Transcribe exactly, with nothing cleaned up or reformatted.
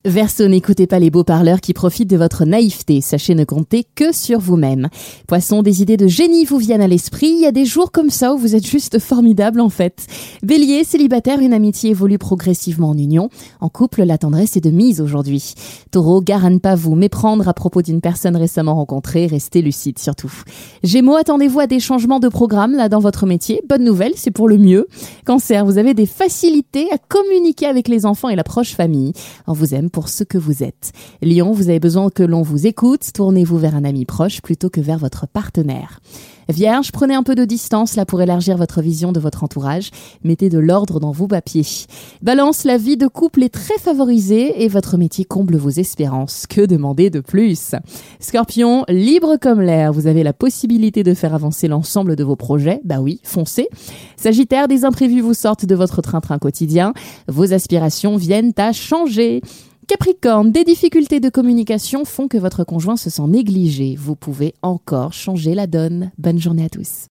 Verseau, n'écoutez pas les beaux parleurs qui profitent de votre naïveté. Sachez ne compter que sur vous-même. Poisson, des idées de génie vous viennent à l'esprit. Il y a des jours comme ça où vous êtes juste formidable en fait. Bélier, célibataire, une amitié évolue progressivement en union. En couple, la tendresse est de mise aujourd'hui. Taureau, gare à ne pas vous méprendre à propos d'une personne récemment rencontrée. Restez lucide surtout. Gémeaux, attendez-vous à des changements de programme là dans votre métier. Bonne nouvelle, c'est pour le mieux. Cancer, vous avez des facilités à communiquer avec les enfants et la proche famille. On vous aime pour ce que vous êtes. Lion, vous avez besoin que l'on vous écoute, tournez-vous vers un ami proche plutôt que vers votre partenaire. Vierge, prenez un peu de distance là pour élargir votre vision de votre entourage, mettez de l'ordre dans vos papiers. Balance, la vie de couple est très favorisée et votre métier comble vos espérances. Que demander de plus? Scorpion, libre comme l'air, vous avez la possibilité de faire avancer l'ensemble de vos projets, bah oui, foncez. Sagittaire, des imprévus vous sortent de votre train-train quotidien, vos aspirations viennent à changer. Capricorne, des difficultés de communication font que votre conjoint se sent négligé. Vous pouvez encore changer la donne. Bonne journée à tous.